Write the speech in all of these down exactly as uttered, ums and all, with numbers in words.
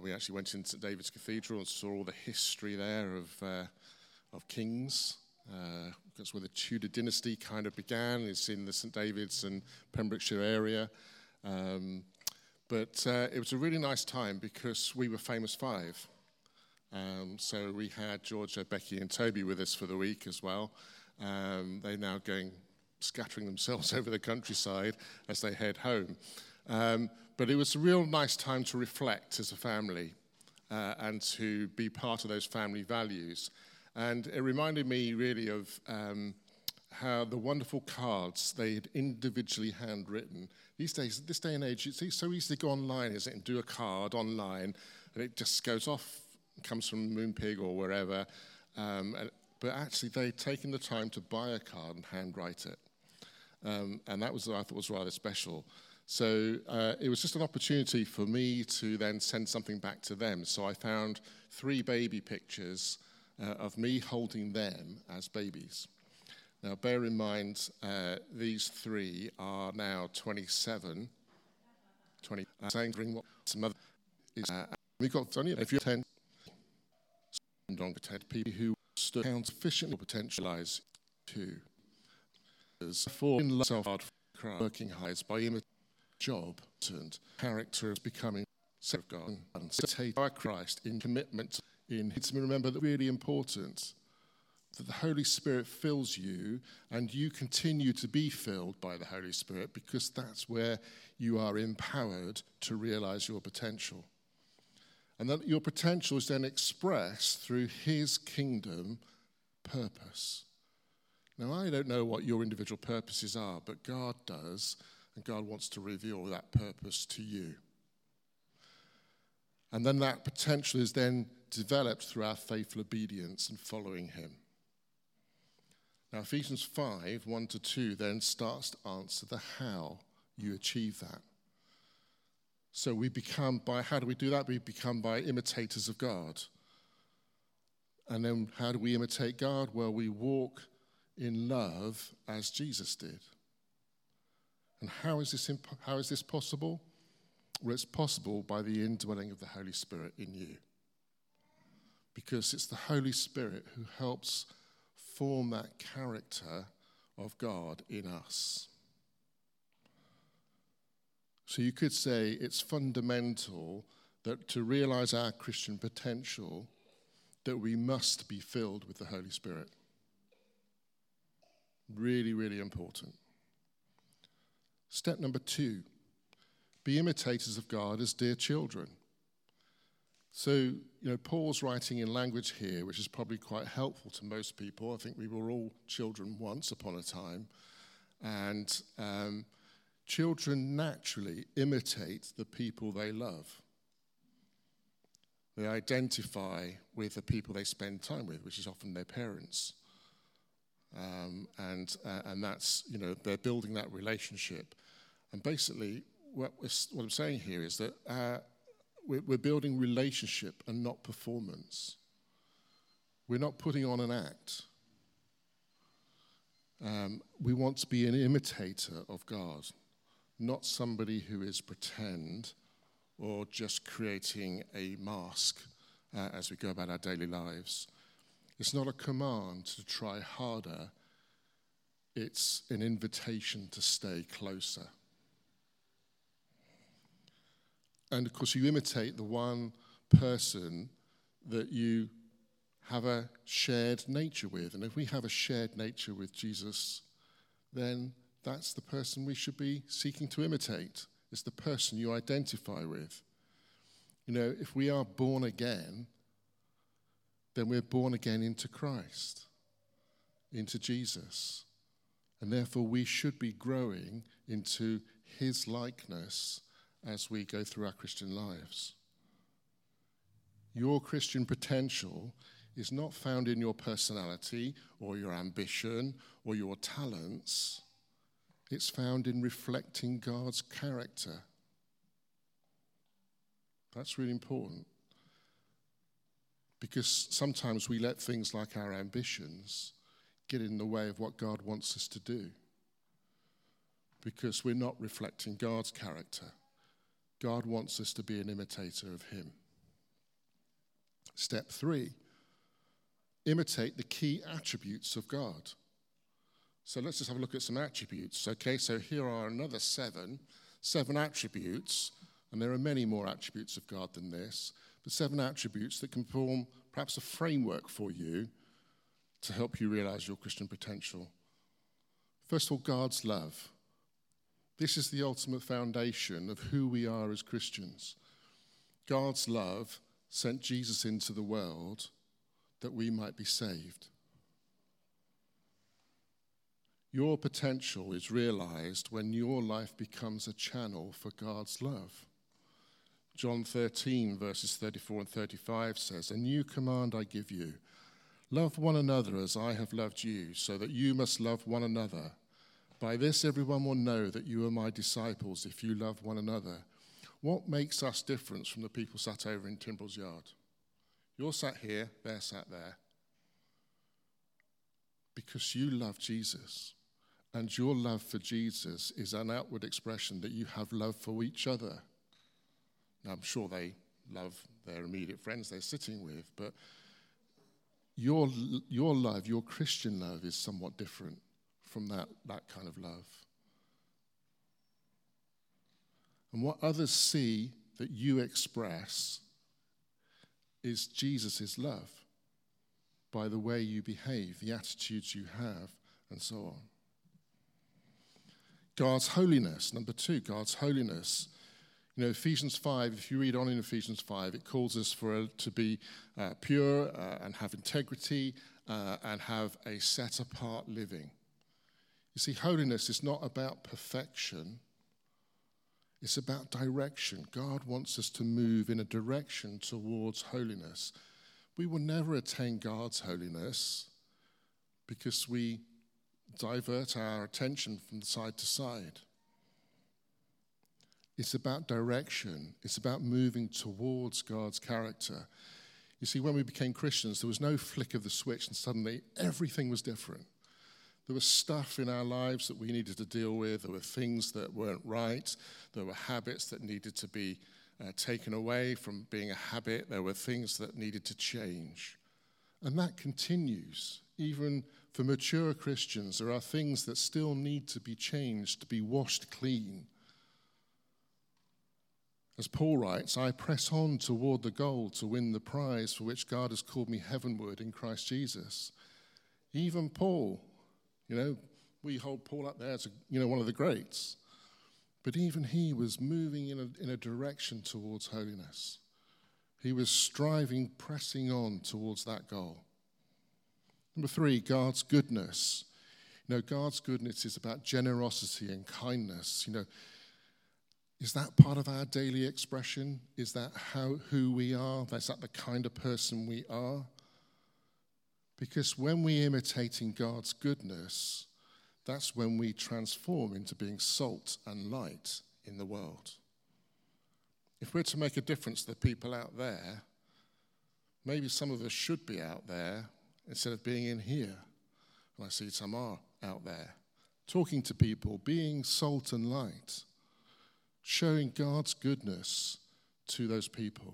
we actually went into Saint David's Cathedral and saw all the history there of uh, of kings. Uh, that's where the Tudor dynasty kind of began. It's in the Saint David's and Pembrokeshire area. Um, but uh, it was a really nice time because we were Famous Five. Um, so we had Georgia, Becky and Toby with us for the week as well. Um, they're now going, scattering themselves over the countryside as they head home. Um, but it was a real nice time to reflect as a family uh, and to be part of those family values. And it reminded me really of um, how the wonderful cards they had individually handwritten. These days, this day and age, it's so easy to go online, isn't it, and do a card online, and it just goes off, comes from Moonpig or wherever. Um, and, but actually, they'd taken the time to buy a card and handwrite it. Um, and that was what I thought was rather special. So uh, it was just an opportunity for me to then send something back to them. So I found three baby pictures uh, of me holding them as babies. Now, bear in mind, uh, these three are now twenty-seven, twenty, uh, saying bring what some other is. Uh, we got only if you're ten, longer ten people who stood down sufficiently potentialize too. For in self working highs by imitating job and character of becoming self of God and imitate by Christ in commitment in His. Remember that really important that the Holy Spirit fills you and you continue to be filled by the Holy Spirit because that's where you are empowered to realize your potential. And that your potential is then expressed through His kingdom purpose. Now, I don't know what your individual purposes are, but God does, and God wants to reveal that purpose to you. And then that potential is then developed through our faithful obedience and following Him. Now, Ephesians five, one to two then starts to answer the how you achieve that. So we become by, how do we do that? We become by imitators of God. And then how do we imitate God? Well, we walk in love as Jesus did. And how is this imp- how is this possible? Well, it's possible by the indwelling of the Holy Spirit in you. Because it's the Holy Spirit who helps form that character of God in us. So you could say it's fundamental that to realize our Christian potential, that we must be filled with the Holy Spirit. Really, really important. Step number two, be imitators of God as dear children. So, you know, Paul's writing in language here, which is probably quite helpful to most people. I think we were all children once upon a time. And um, children naturally imitate the people they love. They identify with the people they spend time with, which is often their parents. Um, and uh, and that's, you know, they're building that relationship. And basically, what, we're, what I'm saying here is that uh, we're, we're building relationship and not performance. We're not putting on an act. Um, we want to be an imitator of God, not somebody who is pretend or just creating a mask uh, as we go about our daily lives. It's not a command to try harder. It's an invitation to stay closer. And of course, you imitate the one person that you have a shared nature with. And if we have a shared nature with Jesus, then that's the person we should be seeking to imitate. It's the person you identify with. You know, if we are born again, then we're born again into Christ, into Jesus. And therefore we should be growing into His likeness as we go through our Christian lives. Your Christian potential is not found in your personality or your ambition or your talents. It's found in reflecting God's character. That's really important. Because sometimes we let things like our ambitions get in the way of what God wants us to do. Because we're not reflecting God's character. God wants us to be an imitator of Him. Step three, imitate the key attributes of God. So let's just have a look at some attributes. Okay, so here are another seven, seven attributes, and there are many more attributes of God than this, but seven attributes that can form perhaps a framework for you to help you realize your Christian potential. First of all, God's love. This is the ultimate foundation of who we are as Christians. God's love sent Jesus into the world that we might be saved. Your potential is realized when your life becomes a channel for God's love. John thirteen, verses thirty-four and thirty-five says, "A new command I give you, love one another as I have loved you, so that you must love one another. By this everyone will know that you are my disciples if you love one another." What makes us different from the people sat over in Timbrell's yard? You're sat here, they're sat there. Because you love Jesus. And your love for Jesus is an outward expression that you have love for each other. Now, I'm sure they love their immediate friends they're sitting with, but your, your love, your Christian love, is somewhat different from that, that kind of love. And what others see that you express is Jesus' love by the way you behave, the attitudes you have, and so on. God's holiness. Number two, God's holiness. You know, Ephesians five, if you read on in Ephesians five, it calls us for to be uh, pure uh, and have integrity uh, and have a set-apart living. You see, holiness is not about perfection. It's about direction. God wants us to move in a direction towards holiness. We will never attain God's holiness because we divert our attention from side to side. It's about direction. It's about moving towards God's character. You see, when we became Christians, there was no flick of the switch and suddenly everything was different. There was stuff in our lives that we needed to deal with. There were things that weren't right. There were habits that needed to be uh, taken away from being a habit. There were things that needed to change. And that continues. Even for mature Christians, there are things that still need to be changed, to be washed clean. As Paul writes, "I press on toward the goal to win the prize for which God has called me heavenward in Christ Jesus." Even Paul, you know, we hold Paul up there as a, you know, one of the greats. But even he was moving in a, in a direction towards holiness. He was striving, pressing on towards that goal. Number three, God's goodness. You know, God's goodness is about generosity and kindness. You know, is that part of our daily expression? Is that how who we are? Is that the kind of person we are? Because when we're imitating God's goodness, that's when we transform into being salt and light in the world. If we're to make a difference to the people out there, maybe some of us should be out there instead of being in here. And I see some are out there, talking to people, being salt and light, showing God's goodness to those people.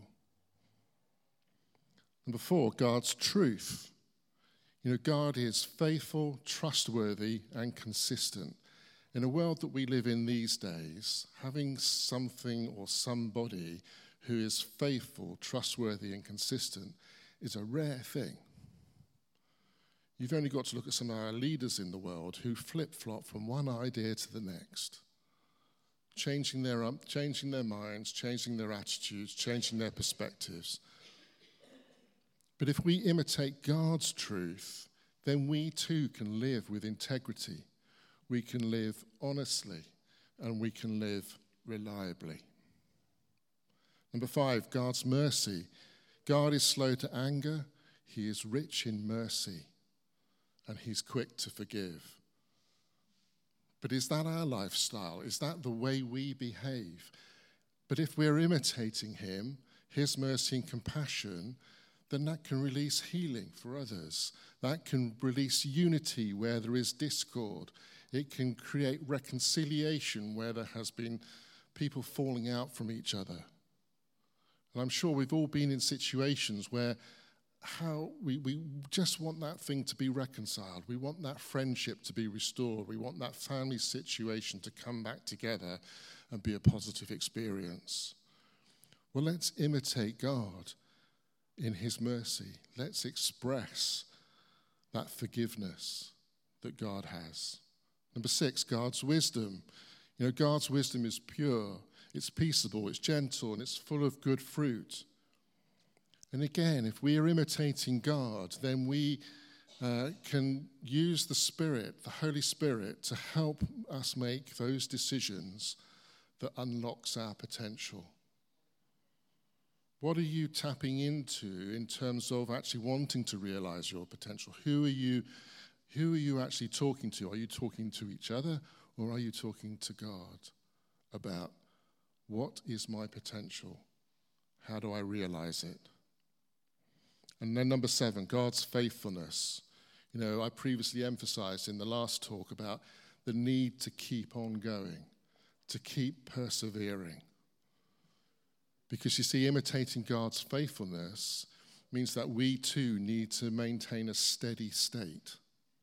Number four, God's truth. You know, God is faithful, trustworthy, and consistent. In a world that we live in these days, having something or somebody who is faithful, trustworthy, and consistent is a rare thing. You've only got to look at some of our leaders in the world who flip-flop from one idea to the next, changing their, um, changing their minds, changing their attitudes, changing their perspectives. But if we imitate God's truth, then we too can live with integrity. We can live honestly, and we can live reliably. Number five, God's mercy. God is slow to anger, he is rich in mercy, and he's quick to forgive. But is that our lifestyle? Is that the way we behave? But if we're imitating him, his mercy and compassion, then that can release healing for others. That can release unity where there is discord. It can create reconciliation where there has been people falling out from each other. And I'm sure we've all been in situations where how we, we just want that thing to be reconciled. We want that friendship to be restored. We want that family situation to come back together and be a positive experience. Well, let's imitate God in his mercy. Let's express that forgiveness that God has. Number six, God's wisdom. You know, God's wisdom is pure, it's peaceable, it's gentle, and it's full of good fruit. And again, if we are imitating God, then we uh, can use the Spirit, the Holy Spirit, to help us make those decisions that unlocks our potential. What are you tapping into in terms of actually wanting to realize your potential? Who are you, who are you actually talking to? Are you talking to each other, or are you talking to God about what is my potential? How do I realize it? And then number seven, God's faithfulness. You know, I previously emphasized in the last talk about the need to keep on going, to keep persevering. Because you see, imitating God's faithfulness means that we too need to maintain a steady state.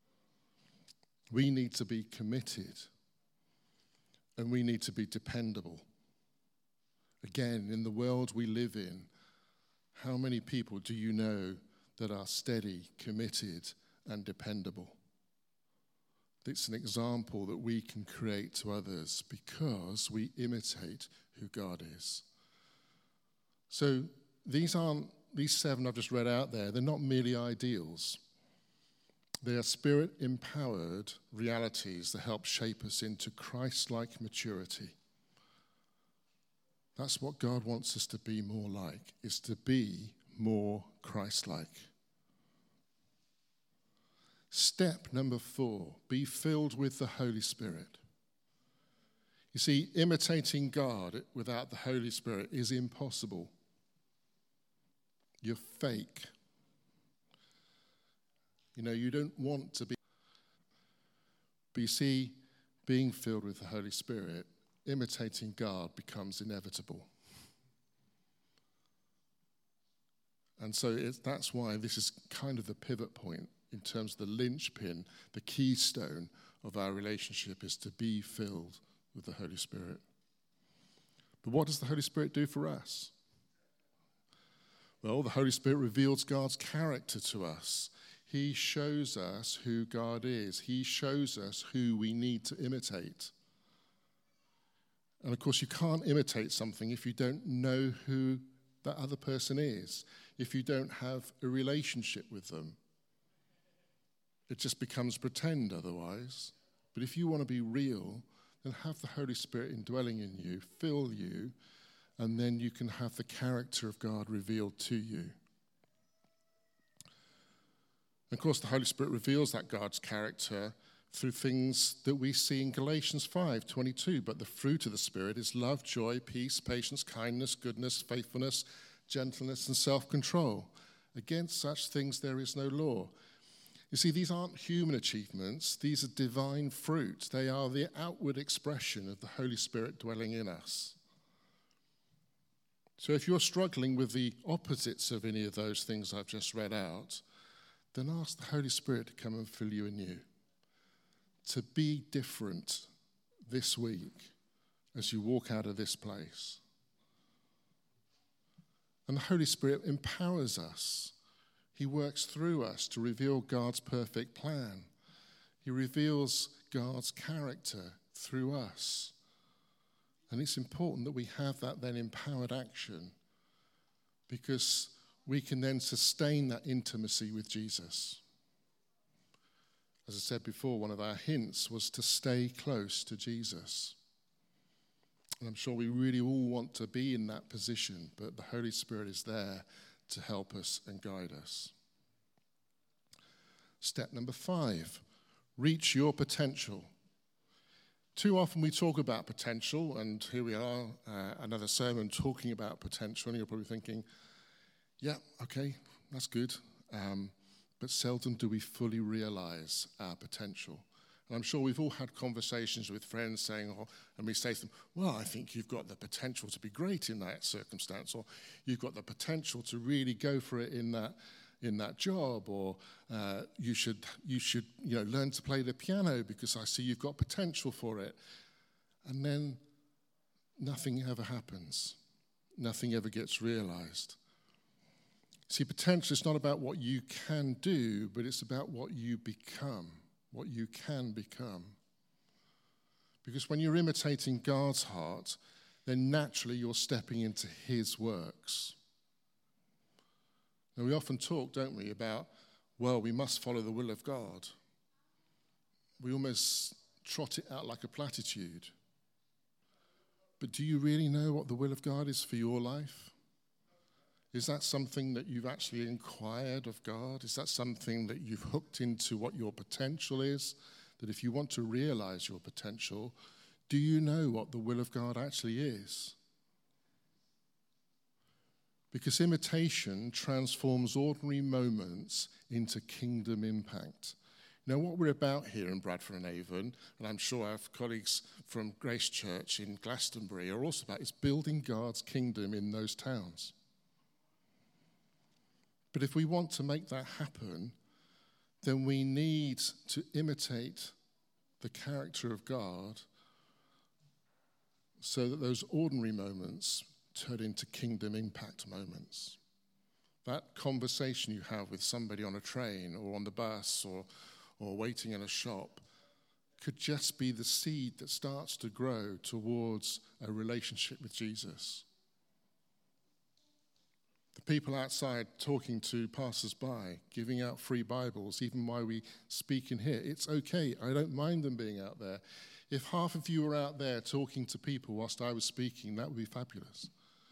We need to be committed, and we need to be dependable. Again, in the world we live in, how many people do you know that are steady, committed, and dependable? It's an example that we can create to others because we imitate who God is. So these aren't, these seven I've just read out there, they're not merely ideals. They are spirit-empowered realities that help shape us into Christ-like maturity. That's what God wants us to be more like, is to be more Christ-like. Step number four, be filled with the Holy Spirit. You see, imitating God without the Holy Spirit is impossible. You're fake. You know, you don't want to be. But you see, being filled with the Holy Spirit, imitating God becomes inevitable. And so it's, that's why this is kind of the pivot point in terms of the linchpin, the keystone of our relationship is to be filled with the Holy Spirit. But what does the Holy Spirit do for us? Well, the Holy Spirit reveals God's character to us. He shows us who God is. He shows us who we need to imitate. And of course, you can't imitate something if you don't know who that other person is, if you don't have a relationship with them. It just becomes pretend otherwise. But if you want to be real, then have the Holy Spirit indwelling in you, fill you, and then you can have the character of God revealed to you. Of course, the Holy Spirit reveals that God's character through things that we see in Galatians five twenty-two. But the fruit of the Spirit is love, joy, peace, patience, kindness, goodness, faithfulness, gentleness, and self-control. Against such things there is no law. You see, these aren't human achievements. These are divine fruit. They are the outward expression of the Holy Spirit dwelling in us. So if you're struggling with the opposites of any of those things I've just read out, then ask the Holy Spirit to come and fill you anew. To be different this week as you walk out of this place. And the Holy Spirit empowers us. He works through us to reveal God's perfect plan. He reveals God's character through us. And it's important that we have that then empowered action, because we can then sustain that intimacy with Jesus. As I said before, one of our hints was to stay close to Jesus. And I'm sure we really all want to be in that position, but the Holy Spirit is there to help us and guide us. Step number five, reach your potential. Too often we talk about potential, and here we are, uh, another sermon talking about potential, and you're probably thinking, yeah, okay, that's good, um, but seldom do we fully realize our potential. And I'm sure we've all had conversations with friends saying, oh, and we say to them, well, I think you've got the potential to be great in that circumstance, or you've got the potential to really go for it in that in that job, or uh, you should you should you know learn to play the piano because I see you've got potential for it. And then nothing ever happens. Nothing ever gets realized. See, potential is not about what you can do, but it's about what you become. What you can become. Because when you're imitating God's heart, then naturally you're stepping into his works. Now we often talk, don't we, about, well, we must follow the will of God. We almost trot it out like a platitude. But do you really know what the will of God is for your life? Is that something that you've actually inquired of God? Is that something that you've hooked into what your potential is? That if you want to realize your potential, do you know what the will of God actually is? Because imitation transforms ordinary moments into kingdom impact. You know, what we're about here in Bradford and Avon, and I'm sure our colleagues from Grace Church in Glastonbury are also about, is building God's kingdom in those towns. But if we want to make that happen, then we need to imitate the character of God so that those ordinary moments turn into kingdom impact moments. That conversation you have with somebody on a train or on the bus or, or waiting in a shop could just be the seed that starts to grow towards a relationship with Jesus. The people outside talking to passers-by, giving out free Bibles, even while we speak in here, it's okay. I don't mind them being out there. If half of you were out there talking to people whilst I was speaking, that would be fabulous.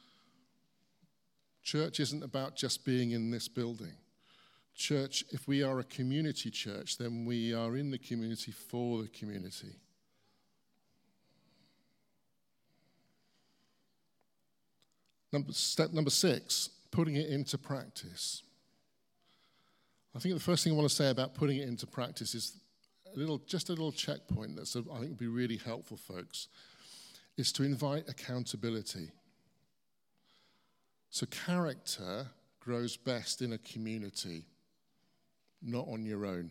Church isn't about just being in this building. Church, if we are a community church, then we are in the community for the community. Number, step number six, putting it into practice. I think the first thing I want to say about putting it into practice is a little, just a little checkpoint that's I think would be really helpful, folks, is to invite accountability. So character grows best in a community, not on your own.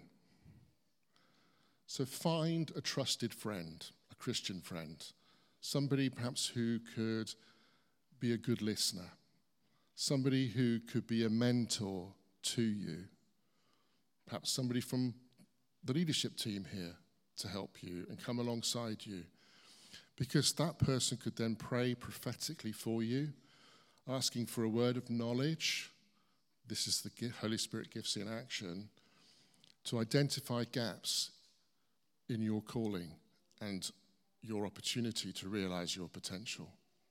So find a trusted friend, a Christian friend, somebody perhaps who could be a good listener, somebody who could be a mentor to you, perhaps somebody from the leadership team here to help you and come alongside you, because that person could then pray prophetically for you, asking for a word of knowledge. This is the Holy Spirit gifts in action, to identify gaps in your calling and your opportunity to realize your potential.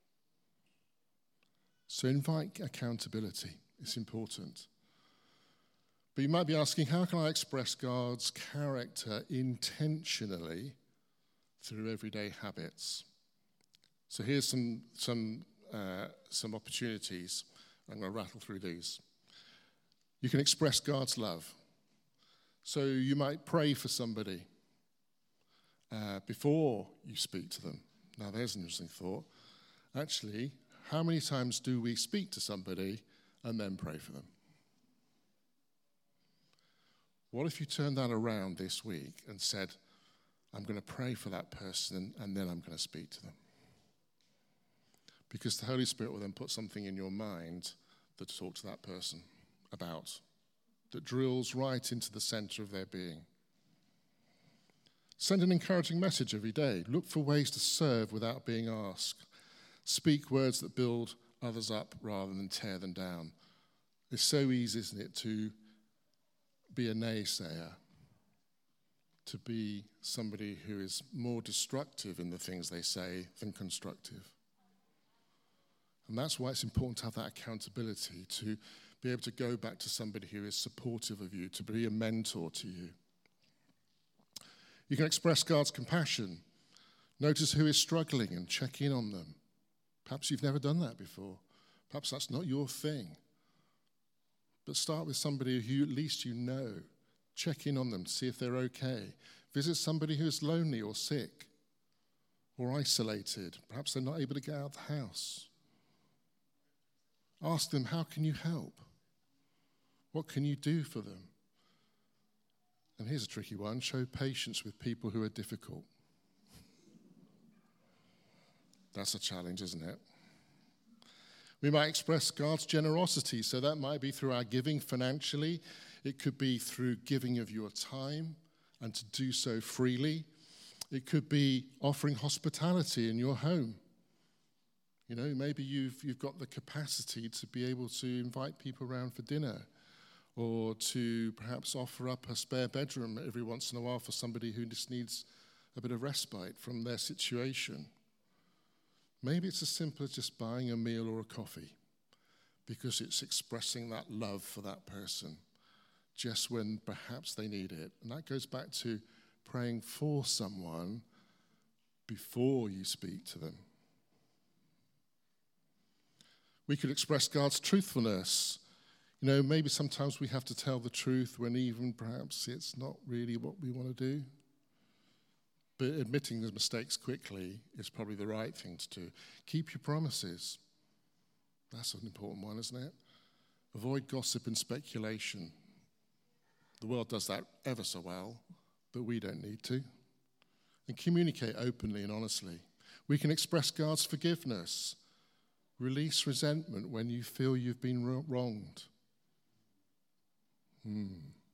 So invite accountability. It's important. But you might be asking, how can I express God's character intentionally through everyday habits? So here's some some uh, some opportunities. I'm going to rattle through these. You can express God's love. So you might pray for somebody uh, before you speak to them. Now there's an interesting thought. Actually, how many times do we speak to somebody and then pray for them? What if you turned that around this week and said, I'm going to pray for that person and then I'm going to speak to them? Because the Holy Spirit will then put something in your mind that to talk to that person about, that drills right into the center of their being. Send an encouraging message every day. Look for ways to serve without being asked. Speak words that build others up rather than tear them down. It's so easy, isn't it, to be a naysayer, to be somebody who is more destructive in the things they say than constructive. And that's why it's important to have that accountability, to be able to go back to somebody who is supportive of you, to be a mentor to you. You can express God's compassion. Notice who is struggling and check in on them. Perhaps you've never done that before. Perhaps that's not your thing. But start with somebody who at least you know. Check in on them, see if they're okay. Visit somebody who's lonely or sick or isolated. Perhaps they're not able to get out of the house. Ask them, how can you help? What can you do for them? And here's a tricky one. Show patience with people who are difficult. That's a challenge, isn't it? We might express God's generosity, so that might be through our giving financially. It could be through giving of your time and to do so freely. It could be offering hospitality in your home. You know, maybe you've you've got the capacity to be able to invite people around for dinner, or to perhaps offer up a spare bedroom every once in a while for somebody who just needs a bit of respite from their situation. Maybe it's as simple as just buying a meal or a coffee, because it's expressing that love for that person just when perhaps they need it. And that goes back to praying for someone before you speak to them. We could express God's truthfulness. You know, maybe sometimes we have to tell the truth when even perhaps it's not really what we want to do. But admitting the mistakes quickly is probably the right thing to do. Keep your promises. That's an important one, isn't it? Avoid gossip and speculation. The world does that ever so well, but we don't need to. And communicate openly and honestly. We can express God's forgiveness. Release resentment when you feel you've been wronged. Hmm.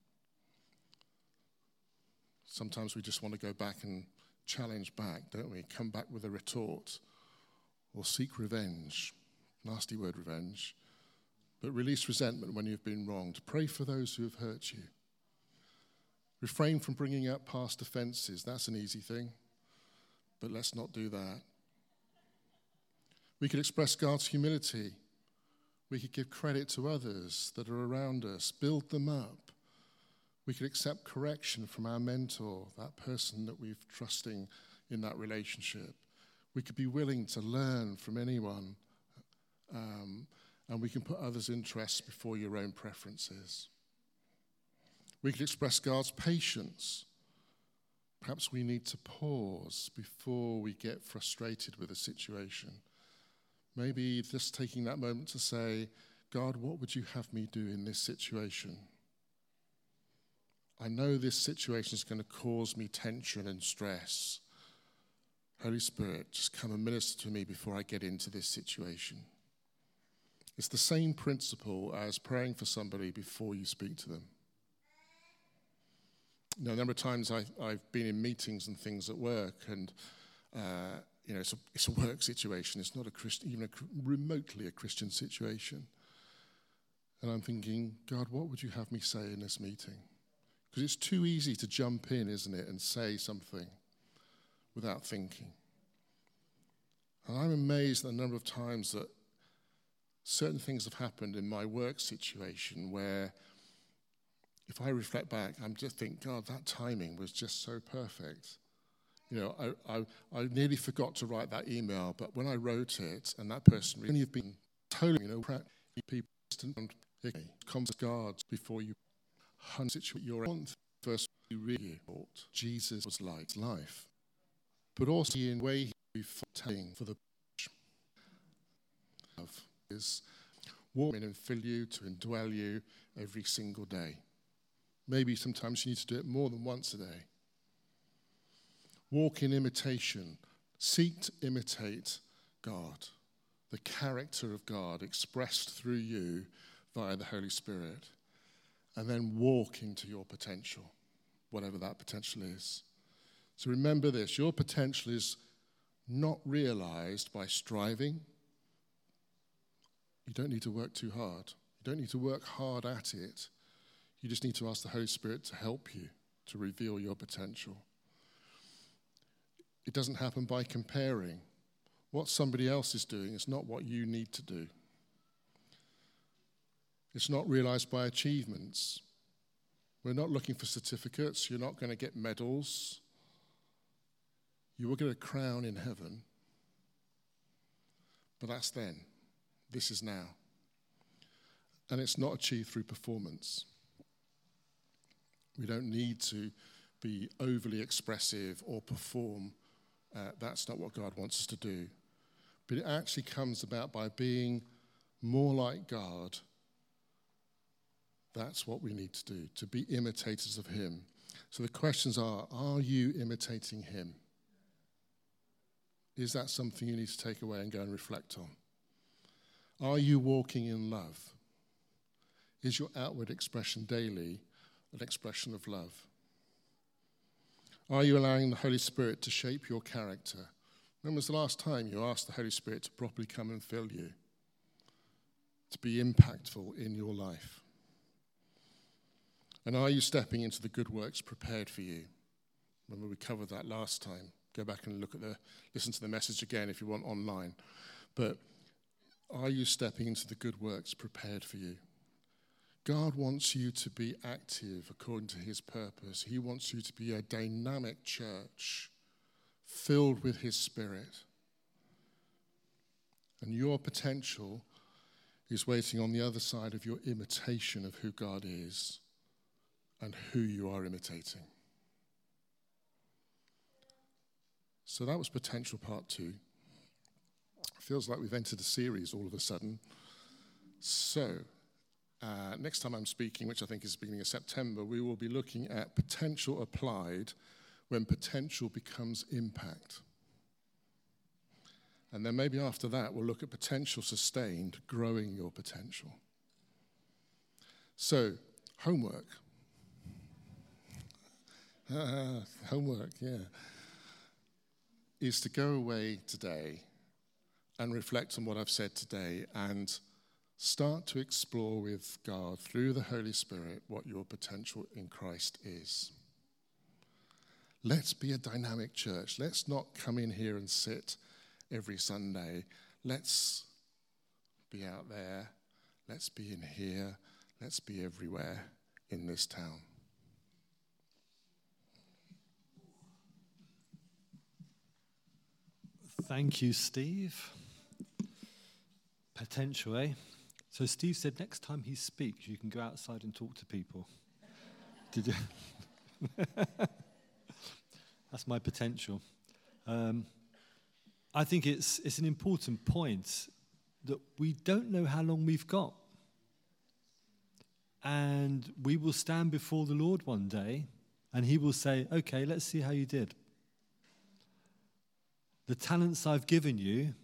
Sometimes we just want to go back and challenge back, don't we? Come back with a retort or seek revenge. Nasty word, revenge. But release resentment when you've been wronged. Pray for those who have hurt you. Refrain from bringing up past offenses. That's an easy thing. But let's not do that. We could express God's humility. We could give credit to others that are around us, build them up. We could accept correction from our mentor, that person that we're trusting in that relationship. We could be willing to learn from anyone, um, and we can put others' interests before your own preferences. We could express God's patience. Perhaps we need to pause before we get frustrated with a situation. Maybe just taking that moment to say, God, what would you have me do in this situation? I know this situation is going to cause me tension and stress. Holy Spirit, just come and minister to me before I get into this situation. It's the same principle as praying for somebody before you speak to them. You know, a number of times I, I've been in meetings and things at work, and uh, you know, it's a, it's a work situation. It's not a Christian, even a, remotely a Christian situation. And I'm thinking, God, what would you have me say in this meeting? Because it's too easy to jump in, isn't it, and say something without thinking. And I'm amazed at the number of times that certain things have happened in my work situation where if I reflect back, I'm just think, God, that timing was just so perfect. You know, I, I, I nearly forgot to write that email, but when I wrote it, and that person really have been totally, you know, people comes guards before you situate your own. First, you really thought Jesus was like life, but also in a way he telling for the of is walk in and fill you to indwell you every single day. Maybe sometimes you need to do it more than once a day. Walk in imitation. Seek to imitate God, the character of God expressed through you via the Holy Spirit. And then walk into your potential, whatever that potential is. So remember this, your potential is not realized by striving. You don't need to work too hard. You don't need to work hard at it. You just need to ask the Holy Spirit to help you, to reveal your potential. It doesn't happen by comparing. What somebody else is doing is not what you need to do. It's not realized by achievements. We're not looking for certificates. You're not going to get medals. You will get a crown in heaven. But that's then. This is now. And it's not achieved through performance. We don't need to be overly expressive or perform. Uh, that's not what God wants us to do. But it actually comes about by being more like God. That's what we need to do, to be imitators of him. So the questions are, are you imitating him? Is that something you need to take away and go and reflect on? Are you walking in love? Is your outward expression daily an expression of love? Are you allowing the Holy Spirit to shape your character? When was the last time you asked the Holy Spirit to properly come and fill you? To be impactful in your life? And are you stepping into the good works prepared for you? Remember, we covered that last time. Go back and look at the, listen to the message again if you want online. But are you stepping into the good works prepared for you? God wants you to be active according to his purpose. He wants you to be a dynamic church filled with his Spirit. And your potential is waiting on the other side of your imitation of who God is and who you are imitating. So that was potential part two. Feels like we've entered a series all of a sudden. So, uh, next time I'm speaking, which I think is the beginning of September, we will be looking at potential applied when potential becomes impact. And then maybe after that, we'll look at potential sustained, growing your potential. So, homework. Ah, homework, yeah. Is to go away today and reflect on what I've said today and start to explore with God through the Holy Spirit what your potential in Christ is. Let's be a dynamic church. Let's not come in here and sit every Sunday. Let's be out there. Let's be in here. Let's be everywhere in this town. Thank you, Steve. Potential, eh? So Steve said next time he speaks, you can go outside and talk to people. Did you? That's my potential. Um, I think it's it's an important point that we don't know how long we've got. And we will stand before the Lord one day, and he will say, okay, let's see how you did. The talents I've given you,